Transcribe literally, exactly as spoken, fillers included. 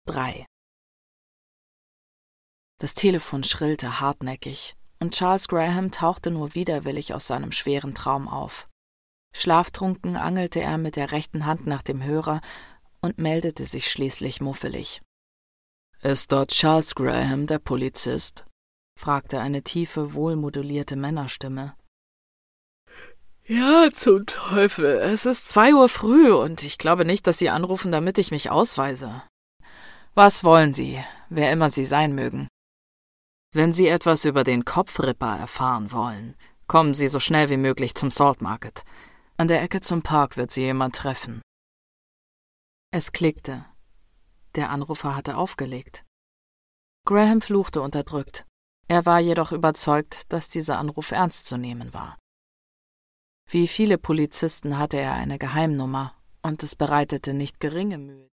drei. Das Telefon schrillte hartnäckig, und Charles Graham tauchte nur widerwillig aus seinem schweren Traum auf. Schlaftrunken angelte er mit der rechten Hand nach dem Hörer und meldete sich schließlich muffelig. »Ist dort Charles Graham, der Polizist?« fragte eine tiefe, wohlmodulierte Männerstimme. »Ja, zum Teufel, es ist zwei Uhr früh und ich glaube nicht, dass Sie anrufen, damit ich mich ausweise. Was wollen Sie, wer immer Sie sein mögen? Wenn Sie etwas über den Kopfripper erfahren wollen, kommen Sie so schnell wie möglich zum Salt Market. An der Ecke zum Park wird Sie jemand treffen.« Es klickte. Der Anrufer hatte aufgelegt. Graham fluchte unterdrückt. Er war jedoch überzeugt, dass dieser Anruf ernst zu nehmen war. Wie viele Polizisten hatte er eine Geheimnummer, und es bereitete nicht geringe Mühe.